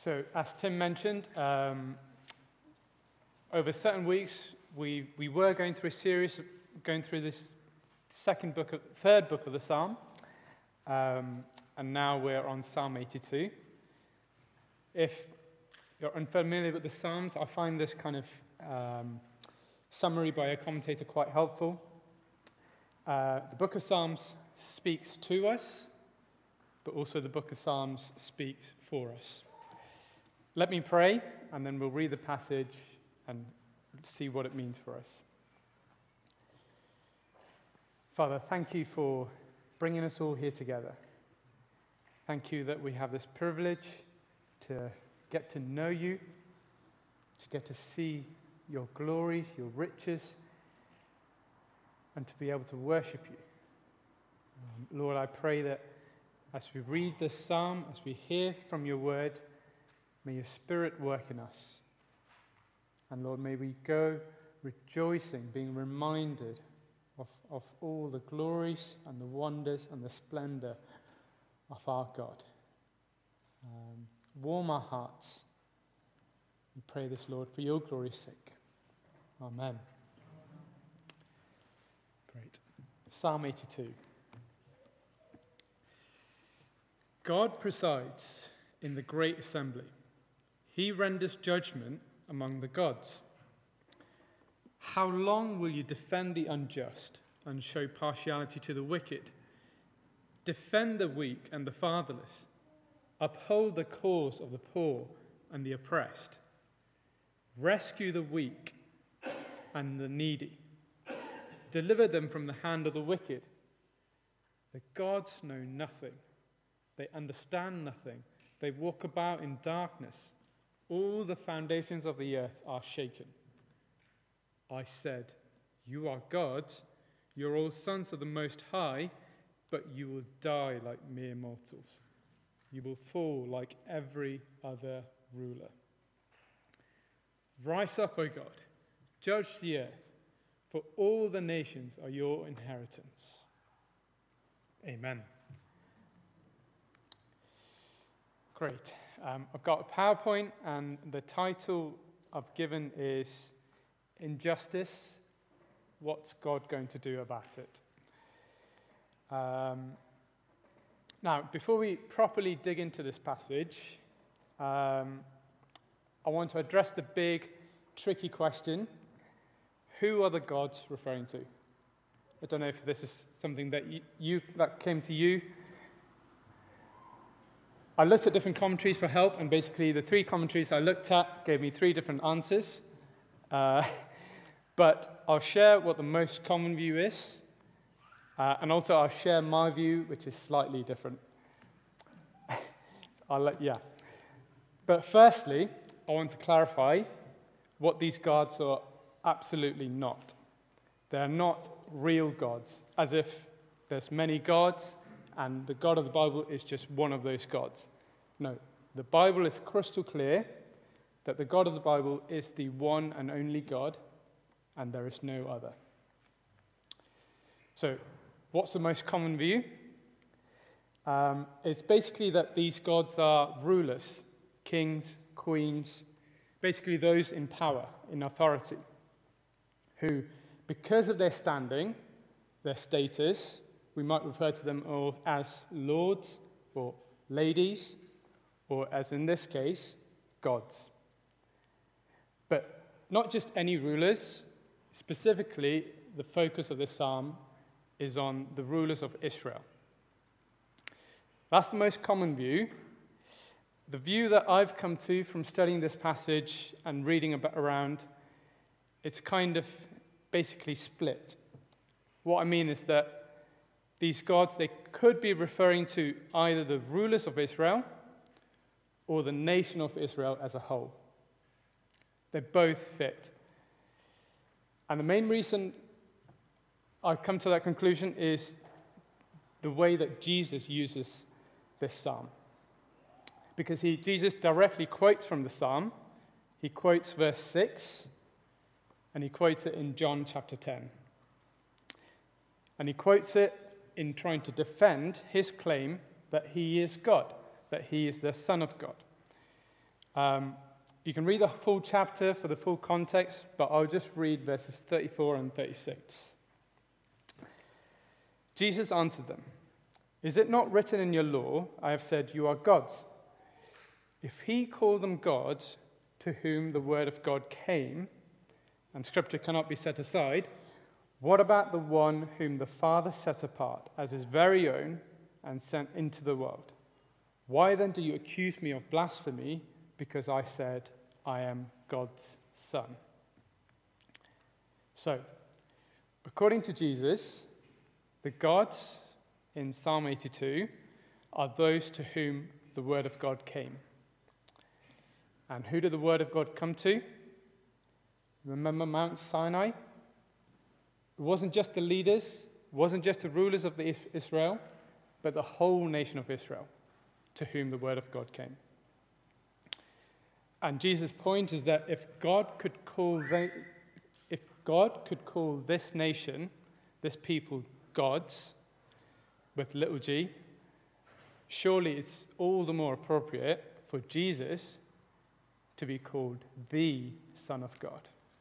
So, as Tim mentioned, over certain weeks, we were going through a series, going through this third book of the Psalm, and now we're on Psalm 82. If you're unfamiliar with the Psalms, I find this kind of summary by a commentator quite helpful. The book of Psalms speaks to us, but also the book of Psalms speaks for us. Let me pray, and then we'll read the passage and see what it means for us. Father, thank you for bringing us all here together. Thank you that we have this privilege to get to know you, to get to see your glories, your riches, and to be able to worship you. Lord, I pray that as we read this psalm, as we hear from your word, may your Spirit work in us. And Lord, may we go rejoicing, being reminded of all the glories and the wonders and the splendor of our God. Warm our hearts. We pray this, Lord, for your glory's sake. Amen. Great. Psalm 82. God presides in the great assembly. He renders judgment among the gods. How long will you defend the unjust and show partiality to the wicked? Defend the weak and the fatherless. Uphold the cause of the poor and the oppressed. Rescue the weak and the needy. Deliver them from the hand of the wicked. The gods know nothing. They understand nothing. They walk about in darkness. All the foundations of the earth are shaken. I said, you are gods. You're all sons of the Most High, but you will die like mere mortals. You will fall like every other ruler. Rise up, O God. Judge the earth, for all the nations are your inheritance. Amen. Great. I've got a PowerPoint, and the title I've given is Injustice, What's God Going to Do About It? Now, before we properly dig into this passage, I want to address the big, tricky question, who are the gods referring to? I don't know if this is something that that came to you. I looked at different commentaries for help, and basically the three commentaries I looked at gave me three different answers. But I'll share what the most common view is, and also I'll share my view, which is slightly different. But firstly, I want to clarify what these gods are absolutely not. They're not real gods, as if there's many gods, and the God of the Bible is just one of those gods. No, the Bible is crystal clear that the God of the Bible is the one and only God, and there is no other. So, what's the most common view? It's basically that these gods are rulers, kings, queens, basically those in power, in authority, who, because of their standing, their status, we might refer to them all as lords or ladies, or as in this case, gods. But not just any rulers. Specifically, the focus of this psalm is on the rulers of Israel. That's the most common view. The view that I've come to from studying this passage and reading around, it's kind of basically split. What I mean is that these gods, they could be referring to either the rulers of Israel or the nation of Israel as a whole. They both fit. And the main reason I've come to that conclusion is the way that Jesus uses this psalm. Because Jesus directly quotes from the psalm. He quotes verse 6, and he quotes it in John chapter 10. And he quotes it in trying to defend his claim that he is God, that he is the Son of God. You can read the full chapter for the full context, but I'll just read verses 34 and 36. Jesus answered them, "Is it not written in your law, I have said you are gods? If he called them gods to whom the word of God came, and scripture cannot be set aside, what about the one whom the Father set apart as his very own and sent into the world? Why then do you accuse me of blasphemy because I said I am God's son?" So, according to Jesus, the gods in Psalm 82 are those to whom the word of God came. And who did the word of God come to? Remember Mount Sinai? It wasn't just the leaders, it wasn't just the rulers of Israel, but the whole nation of Israel to whom the word of God came. And Jesus' point is that if God could call this nation, this people, gods, with little g, surely it's all the more appropriate for Jesus to be called the Son of God.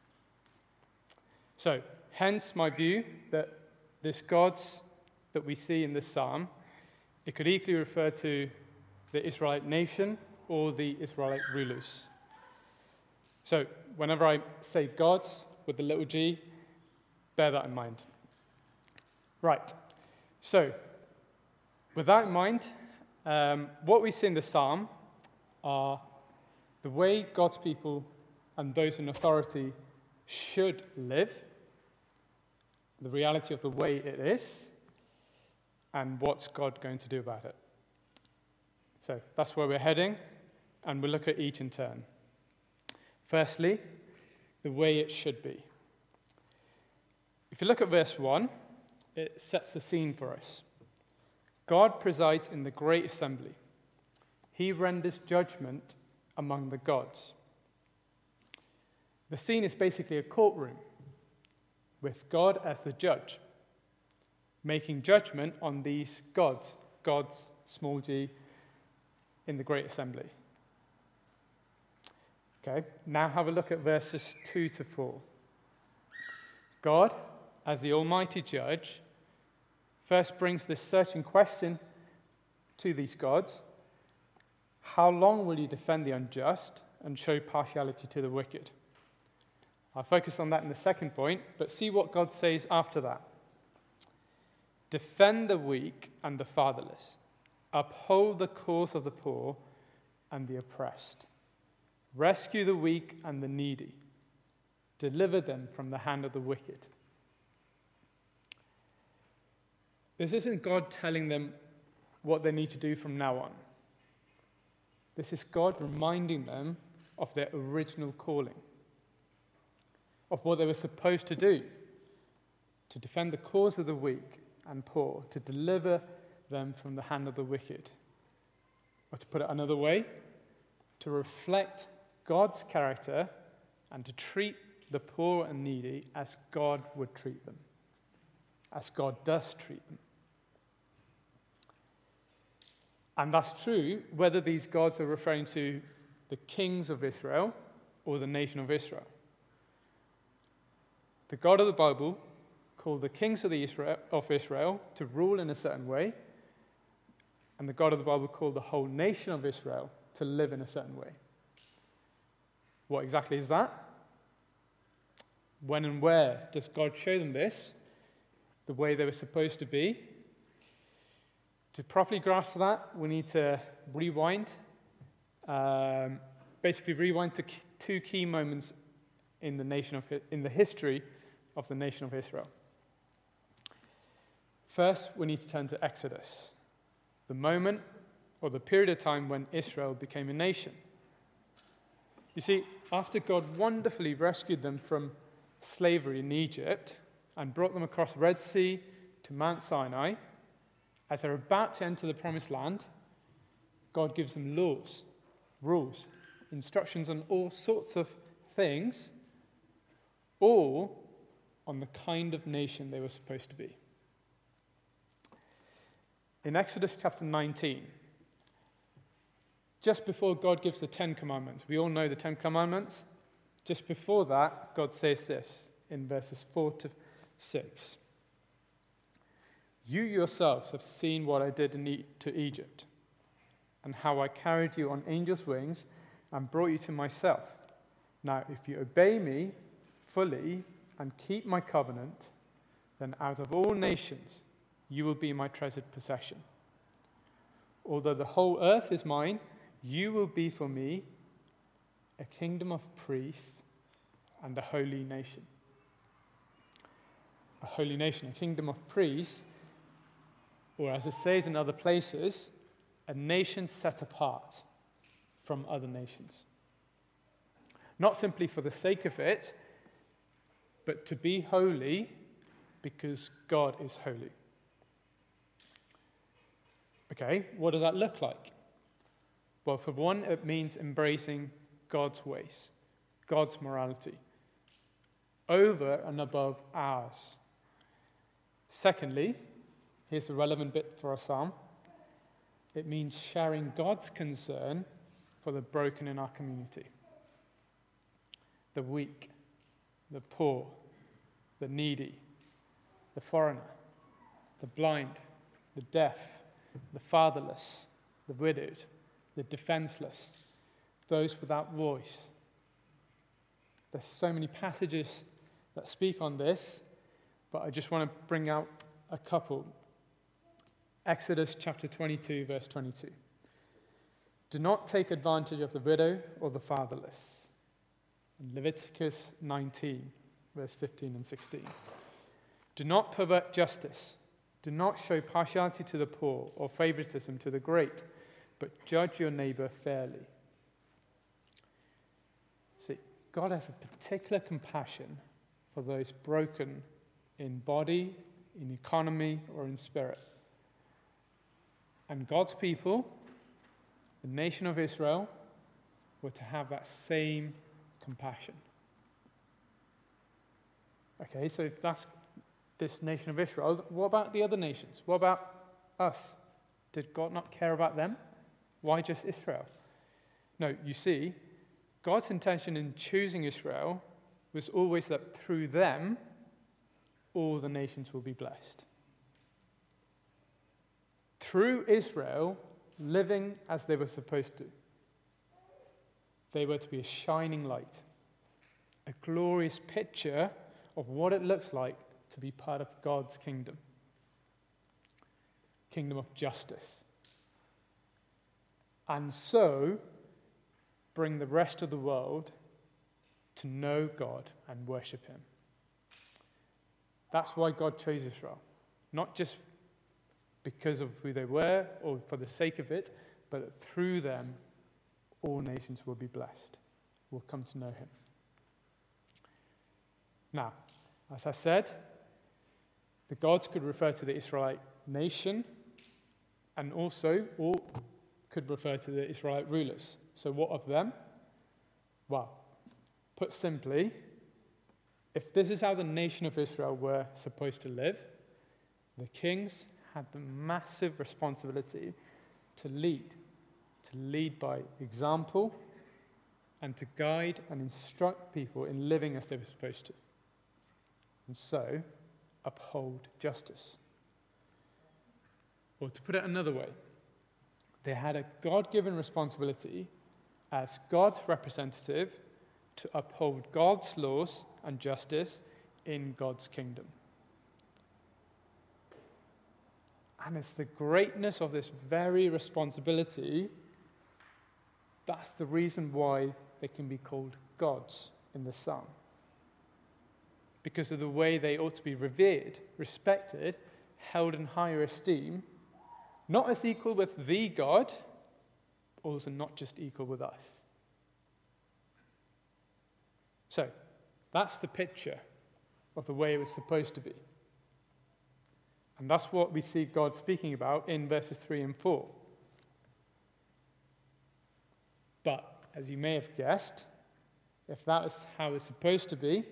So, hence my view that this gods that we see in this psalm, it could equally refer to the Israelite nation or the Israelite rulers. So, whenever I say gods with the little g, bear that in mind. Right. So, with that in mind, what we see in the psalm are the way God's people and those in authority should live, the reality of the way it is, and what's God going to do about it. So that's where we're heading, and we'll look at each in turn. Firstly, the way it should be. If you look at verse 1, it sets the scene for us. God presides in the great assembly. He renders judgment among the gods. The scene is basically a courtroom with God as the judge, making judgment on these gods, small g, in the great assembly. Okay, now have a look at verses 2 to 4. God, as the almighty judge, first brings this searching question to these gods: how long will you defend the unjust and show partiality to the wicked? I'll focus on that in the second point, but see what God says after that. Defend the weak and the fatherless. Uphold the cause of the poor and the oppressed. Rescue the weak and the needy. Deliver them from the hand of the wicked. This isn't God telling them what they need to do from now on. This is God reminding them of their original calling, of what they were supposed to do, to defend the cause of the weak and poor, to deliver them from the hand of the wicked. Or to put it another way, to reflect God's character and to treat the poor and needy as God would treat them, as God does treat them. And that's true whether these gods are referring to the kings of Israel or the nation of Israel. The God of the Bible called the kings of Israel to rule in a certain way, and the God of the Bible called the whole nation of Israel to live in a certain way. What exactly is that? When and where does God show them this? The way they were supposed to be? To properly grasp that, we need to rewind. Basically, rewind to two key moments in the history of the nation of Israel. First, we need to turn to Exodus, the moment or the period of time when Israel became a nation. You see, after God wonderfully rescued them from slavery in Egypt and brought them across Red Sea to Mount Sinai, as they're about to enter the promised land, God gives them laws, rules, instructions on all sorts of things, all on the kind of nation they were supposed to be. In Exodus chapter 19, just before God gives the Ten Commandments. We all know the Ten Commandments. Just before that, God says this in verses 4 to 6. You yourselves have seen what I did to Egypt, and how I carried you on angels' wings and brought you to myself. Now, if you obey me fully and keep my covenant, then out of all nations you will be my treasured possession. Although the whole earth is mine, you will be for me a kingdom of priests and a holy nation. A holy nation, a kingdom of priests, or as it says in other places, a nation set apart from other nations. Not simply for the sake of it, but to be holy because God is holy. Okay, what does that look like? Well, for one, it means embracing God's ways, God's morality, over and above ours. Secondly, here's the relevant bit for our psalm. It means sharing God's concern for the broken in our community. The weak, the poor, the needy, the foreigner, the blind, the deaf, the fatherless, the widowed, the defenseless, those without voice. There's so many passages that speak on this, but I just want to bring out a couple. Exodus chapter 22, verse 22. Do not take advantage of the widow or the fatherless. And Leviticus 19, verse 15 and 16. Do not pervert justice. Do not show partiality to the poor or favoritism to the great, but judge your neighbor fairly. See, God has a particular compassion for those broken in body, in economy, or in spirit. And God's people, the nation of Israel, were to have that same compassion. Okay, so if that's this nation of Israel, what about the other nations? What about us? Did God not care about them? Why just Israel? No, you see, God's intention in choosing Israel was always that through them, all the nations will be blessed. Through Israel, living as they were supposed to, they were to be a shining light, a glorious picture of what it looks like to be part of God's kingdom of justice. And so, bring the rest of the world to know God and worship Him. That's why God chose Israel. Not just because of who they were or for the sake of it, but that through them, all nations will be blessed, will come to know Him. Now, as I said, the gods could refer to the Israelite nation and also all could refer to the Israelite rulers. So what of them? Well, put simply, if this is how the nation of Israel were supposed to live, the kings had the massive responsibility to lead by example and to guide and instruct people in living as they were supposed to. And so, uphold justice. Or to put it another way, they had a God-given responsibility as God's representative to uphold God's laws and justice in God's kingdom. And it's the greatness of this very responsibility that's the reason why they can be called gods in the psalm. Because of the way they ought to be revered, respected, held in higher esteem, not as equal with the God, also not just equal with us. So, that's the picture of the way it was supposed to be. And that's what we see God speaking about in verses 3 and 4. But, as you may have guessed, if that is how it's supposed to be,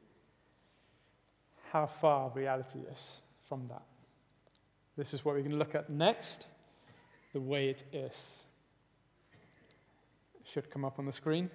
how far reality is from that. This is what we're going to look at next, the way it is. should come up on the screen.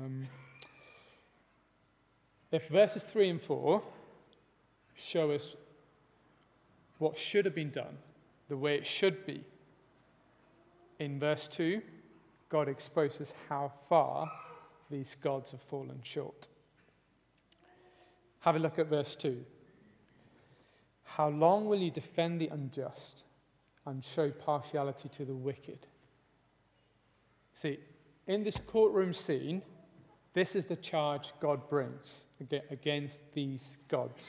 If verses 3 and 4 show us what should have been done, the way it should be, in verse 2, God exposes how far these gods have fallen short. Have a look at verse 2. How long will you defend the unjust and show partiality to the wicked? See, in this courtroom scene, this is the charge God brings against these gods.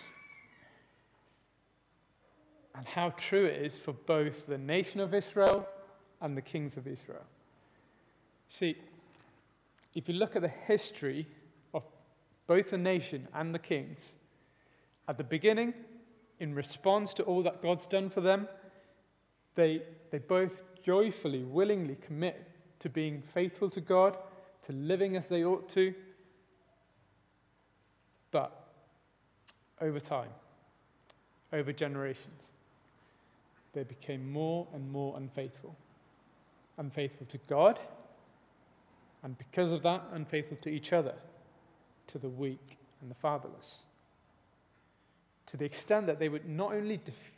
And how true it is for both the nation of Israel and the kings of Israel. See, if you look at the history of both the nation and the kings, at the beginning, in response to all that God's done for them, they both joyfully, willingly commit to being faithful to God, to living as they ought to. But over time, over generations, they became more and more unfaithful. Unfaithful to God, and because of that, unfaithful to each other, to the weak and the fatherless. To the extent that they would not only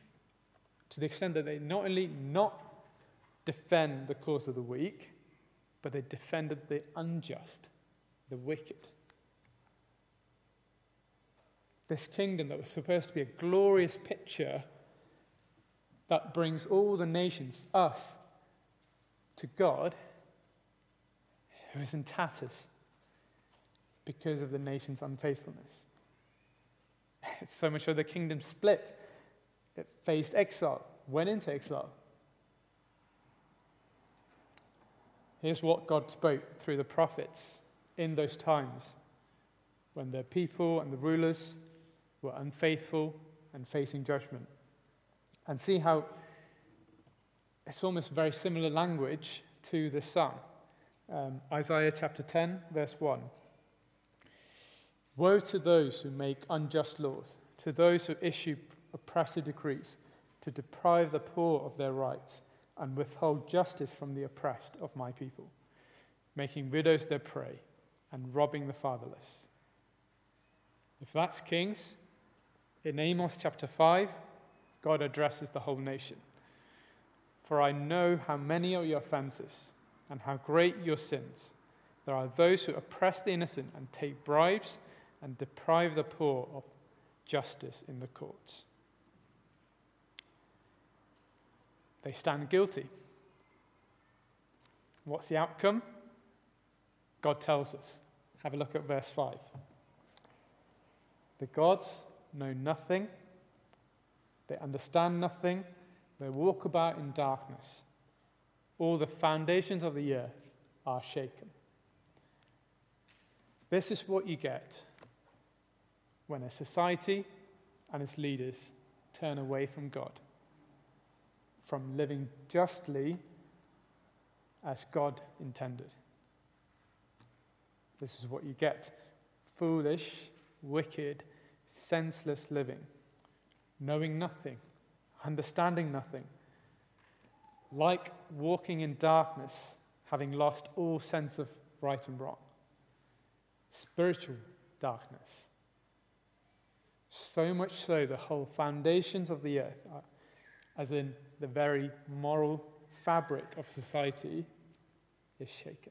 not defend the cause of the weak, but they defended the unjust, the wicked. This kingdom that was supposed to be a glorious picture that brings all the nations, us, to God, it was in tatters because of the nation's unfaithfulness. It's so much so the kingdom split. It faced exile, went into exile. Here's what God spoke through the prophets in those times when the people and the rulers were unfaithful and facing judgment. And see how it's almost very similar language to this psalm. Isaiah chapter 10, verse 1. Woe to those who make unjust laws, to those who issue oppressive decrees, to deprive the poor of their rights and withhold justice from the oppressed of my people, making widows their prey and robbing the fatherless. If that's kings, in Amos chapter 5, God addresses the whole nation. For I know how many are your offenses and how great your sins. There are those who oppress the innocent and take bribes and deprive the poor of justice in the courts. They stand guilty. What's the outcome? God tells us. Have a look at verse 5. The gods know nothing, they understand nothing, they walk about in darkness. All the foundations of the earth are shaken. This is what you get when a society and its leaders turn away from God, from living justly as God intended. This is what you get: foolish, wicked, senseless living, knowing nothing, understanding nothing, like walking in darkness, having lost all sense of right and wrong. Spiritual darkness. So much so, the whole foundations of the earth, as in the very moral fabric of society, is shaken.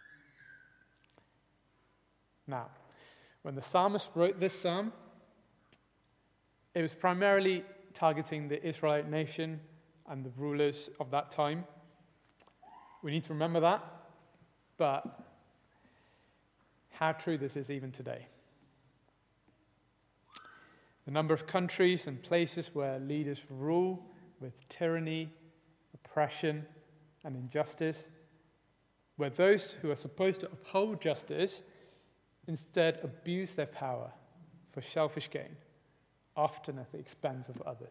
Now, when the psalmist wrote this psalm, it was primarily targeting the Israelite nation and the rulers of that time. We need to remember that, but how true this is even today. The number of countries and places where leaders rule with tyranny, oppression, and injustice, where those who are supposed to uphold justice instead abuse their power for selfish gain, often at the expense of others.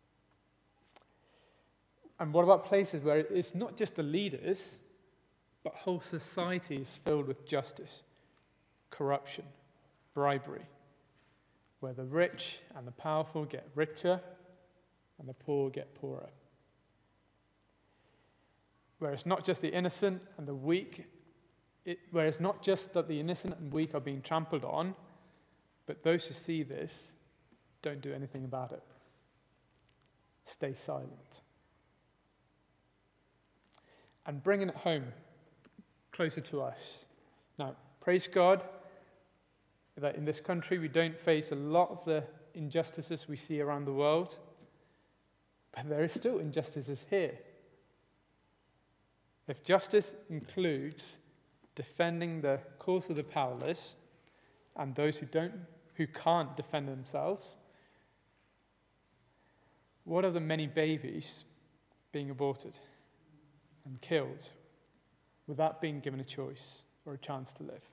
And what about places where it's not just the leaders, but whole society is filled with justice, corruption, bribery, where the rich and the powerful get richer and the poor get poorer? Where it's not just the innocent and the weak where it's not just that the innocent and weak are being trampled on, but those who see this don't do anything about it. Stay silent. And bringing it home closer to us. Now, praise God that in this country we don't face a lot of the injustices we see around the world, but there is still injustices here. If justice includes defending the cause of the powerless and those who can't defend themselves, what are the many babies being aborted and killed without being given a choice or a chance to live?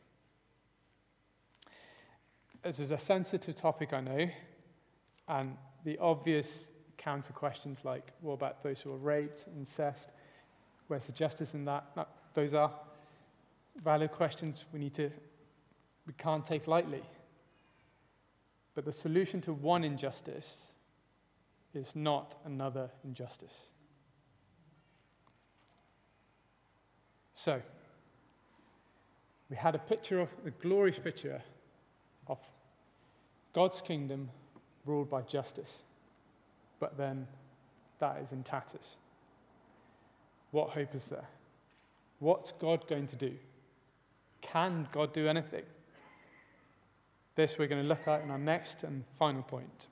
This is a sensitive topic, I know, and the obvious counter questions like, what about those who are raped, incest? Where's the justice in that? No, those are valid questions we can't take lightly. But the solution to one injustice is not another injustice. So, we had a glorious picture of God's kingdom ruled by justice, but then that is in tatters. What hope is there? What's God going to do? Can God do anything? This we're going to look at in our next and final point.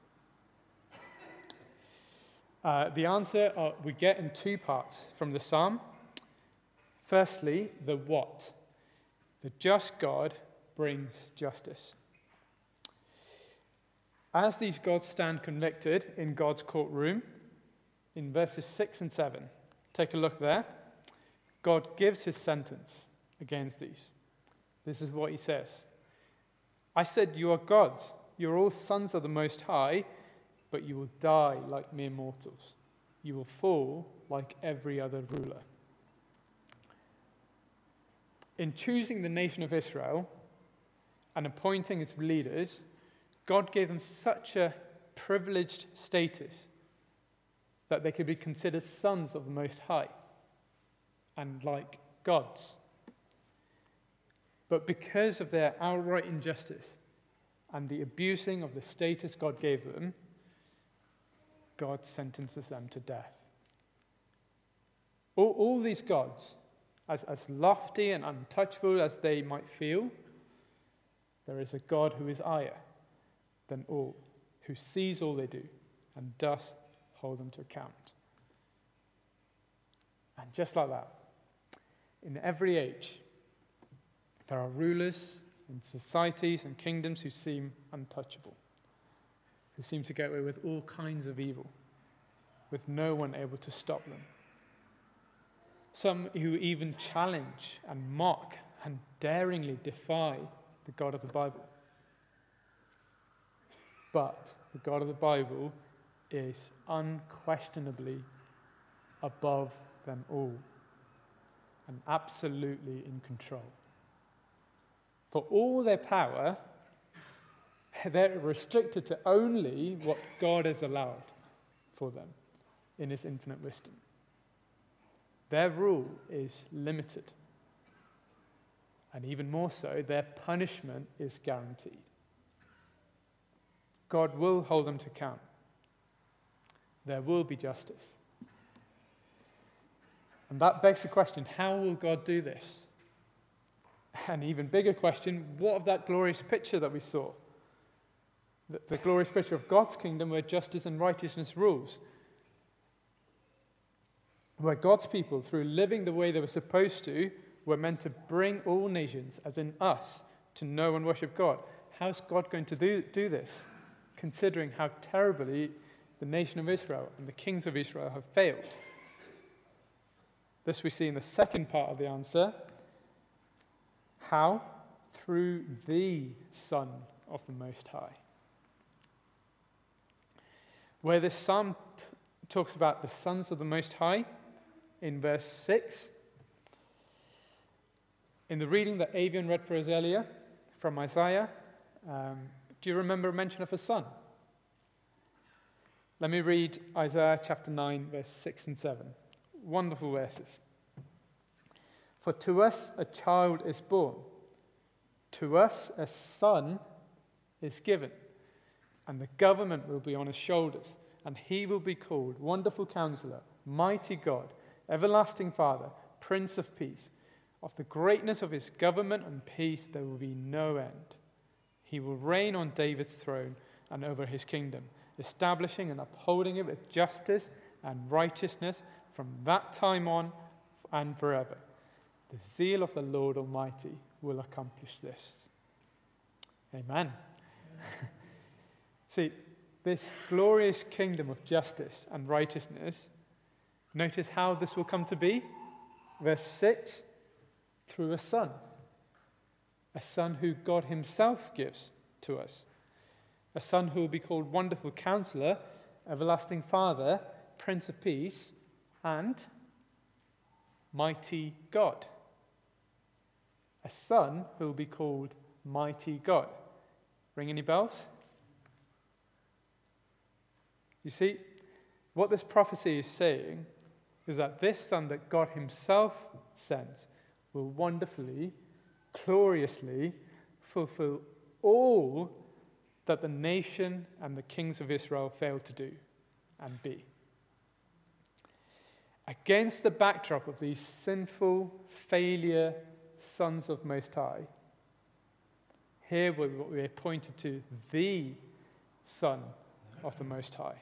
The answer we get in two parts from the psalm. Firstly, the what. The just God brings justice. As these gods stand convicted in God's courtroom, in verses 6 and 7, take a look there. God gives his sentence against these. This is what he says. I said, you are gods. You are all sons of the Most High, but you will die like mere mortals. You will fall like every other ruler. In choosing the nation of Israel and appointing its leaders, God gave them such a privileged status that they could be considered sons of the Most High and like gods. But because of their outright injustice and the abusing of the status God gave them, God sentences them to death. All these gods, as lofty and untouchable as they might feel, there is a God who is higher than all, who sees all they do and does hold them to account. And just like that, in every age, there are rulers in societies and kingdoms who seem untouchable, who seem to get away with all kinds of evil, with no one able to stop them. Some who even challenge and mock and daringly defy the God of the Bible. But the God of the Bible is unquestionably above them all and absolutely in control. For all their power, they're restricted to only what God has allowed for them in his infinite wisdom. Their rule is limited. And even more so, their punishment is guaranteed. God will hold them to account. There will be justice. And that begs the question, how will God do this? An even bigger question, what of that glorious picture that we saw? The glorious picture of God's kingdom where justice and righteousness rules. Where God's people, through living the way they were supposed to, were meant to bring all nations, as in us, to know and worship God. How's God going to do this, considering how terribly the nation of Israel and the kings of Israel have failed? This we see in the second part of the answer. How? Through the Son of the Most High. Where this psalm talks about the sons of the Most High, in verse 6, in the reading that Avian read for us earlier from Isaiah, do you remember a mention of a son? Let me read Isaiah chapter 9, verse 6 and 7. Wonderful verses. For to us a child is born, to us a son is given, and the government will be on his shoulders, and he will be called Wonderful Counselor, Mighty God, Everlasting Father, Prince of Peace. Of the greatness of his government and peace there will be no end. He will reign on David's throne and over his kingdom, establishing and upholding it with justice and righteousness from that time on and forever. The zeal of the Lord Almighty will accomplish this. Amen. See, this glorious kingdom of justice and righteousness, notice how this will come to be. Verse 6, through a son who God himself gives to us. A son who will be called Wonderful Counselor, Everlasting Father, Prince of Peace, and Mighty God. A son who will be called Mighty God. Ring any bells? You see, what this prophecy is saying is that this son that God himself sends will wonderfully, gloriously fulfill all that the nation and the kings of Israel failed to do and be. Against the backdrop of these sinful, failure sons of Most High, here we are pointed to the Son of the Most High.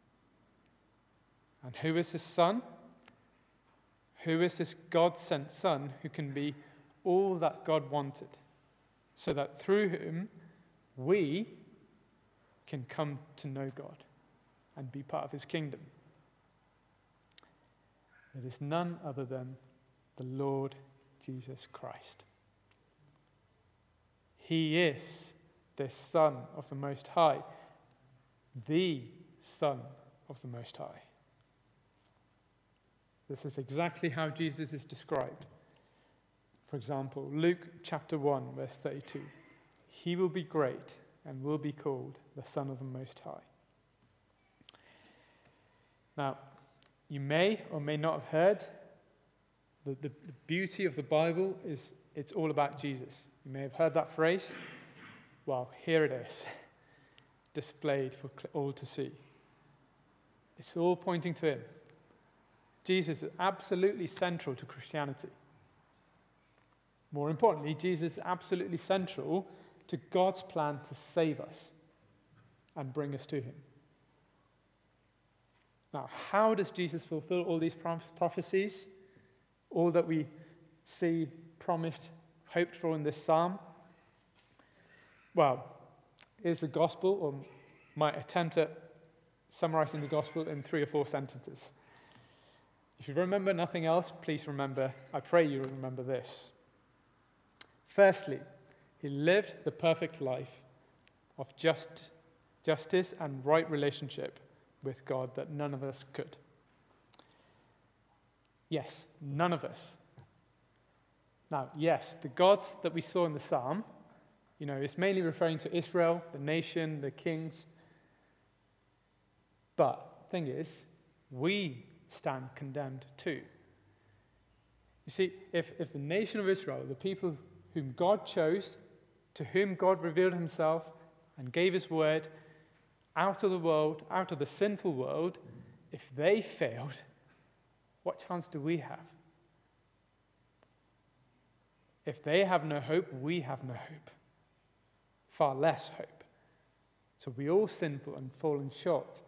And who is this Son? Who is this God-sent Son who can be all that God wanted, so that through whom we can come to know God and be part of his kingdom? It is none other than the Lord Jesus Christ. He is the Son of the Most High, the Son of the Most High. This is exactly how Jesus is described. For example, Luke chapter 1, verse 32. He will be great and will be called the Son of the Most High. Now, you may or may not have heard the beauty of the Bible is it's all about Jesus. You may have heard that phrase. Well, here it is, displayed for all to see. It's all pointing to him. Jesus is absolutely central to Christianity. More importantly, Jesus is absolutely central to God's plan to save us and bring us to him. Now, how does Jesus fulfill all these prophecies? All that we see promised, hoped for in this psalm? Well, here's the gospel, or my attempt at summarizing the gospel in 3 or 4 sentences. If you remember nothing else, please remember, I pray you remember this. Firstly, he lived the perfect life of justice and right relationship with God that none of us could. Yes, none of us. Now, yes, the gods that we saw in the psalm, it's mainly referring to Israel, the nation, the kings. But the thing is, we stand condemned too. You see, if the nation of Israel, the people whom God chose, to whom God revealed himself and gave his word out of the world, out of the sinful world, if they failed, what chance do we have? If they have no hope, we have no hope. Far less hope. So we all sinful and fallen short.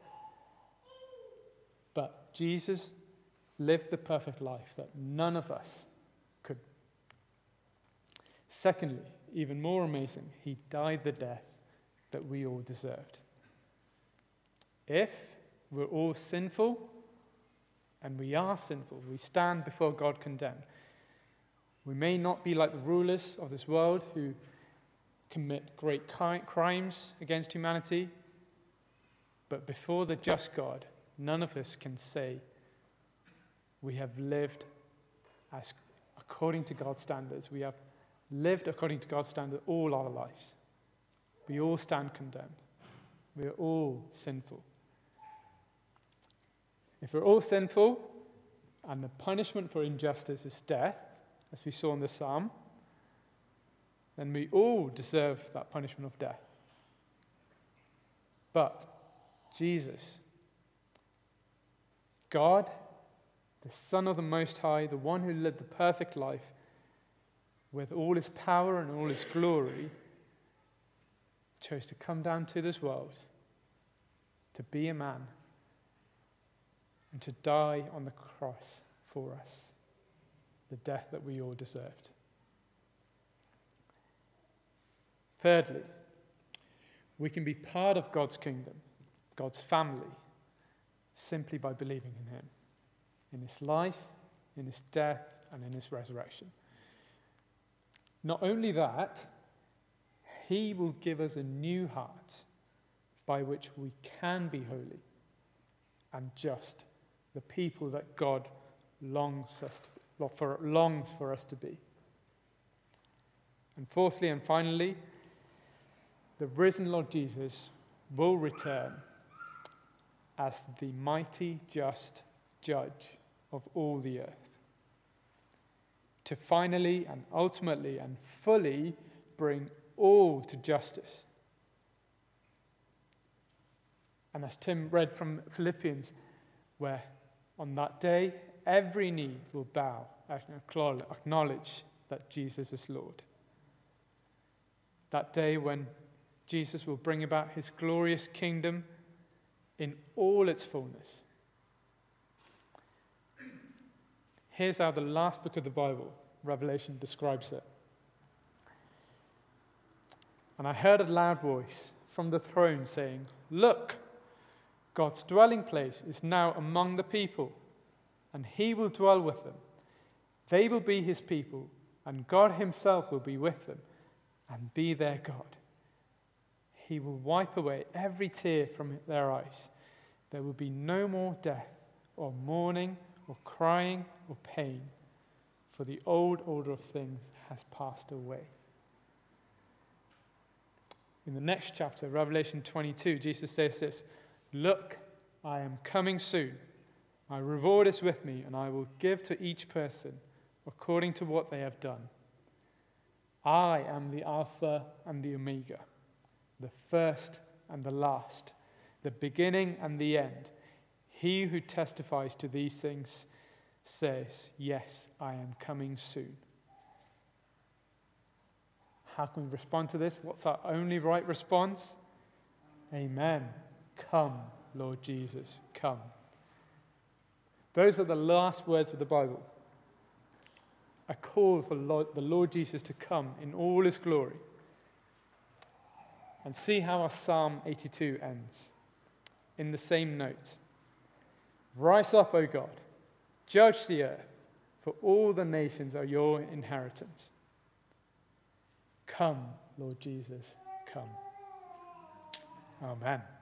But Jesus lived the perfect life that none of us could. Secondly, even more amazing, he died the death that we all deserved. If we're all sinful, and we are sinful, we stand before God condemned. We may not be like the rulers of this world who commit great crimes against humanity, but before the just God, none of us can say we have lived as according to God's standards. We have lived according to God's standard all our lives. We all stand condemned. We are all sinful. If we're all sinful and the punishment for injustice is death, as we saw in the psalm, then we all deserve that punishment of death. But Jesus, God, the Son of the Most High, the one who lived the perfect life with all his power and all his glory, chose to come down to this world, to be a man, and to die on the cross for us, the death that we all deserved. Thirdly, we can be part of God's kingdom, God's family, simply by believing in him, in his life, in his death, and in his resurrection. Not only that, he will give us a new heart by which we can be holy and just, the people that God longs for us to be. And fourthly and finally, the risen Lord Jesus will return as the mighty, just judge of all the earth, to finally and ultimately and fully bring all to justice. And as Tim read from Philippians, where on that day every knee will bow and acknowledge that Jesus is Lord. That day when Jesus will bring about his glorious kingdom in all its fullness. Here's how the last book of the Bible, Revelation, describes it. And I heard a loud voice from the throne saying, "Look, God's dwelling place is now among the people, and he will dwell with them. They will be his people, and God himself will be with them and be their God. He will wipe away every tear from their eyes. There will be no more death, or mourning, or crying, or pain, for the old order of things has passed away." In the next chapter, Revelation 22, Jesus says this, "Look, I am coming soon. My reward is with me, and I will give to each person according to what they have done. I am the Alpha and the Omega, the first and the last, the beginning and the end. He who testifies to these things says, yes, I am coming soon." How can we respond to this? What's our only right response? Amen. Come, Lord Jesus, come. Those are the last words of the Bible. A call for the Lord Jesus to come in all his glory. And see how our Psalm 82 ends. In the same note. "Rise up, O God, judge the earth, for all the nations are your inheritance. Come, Lord Jesus, come." Amen.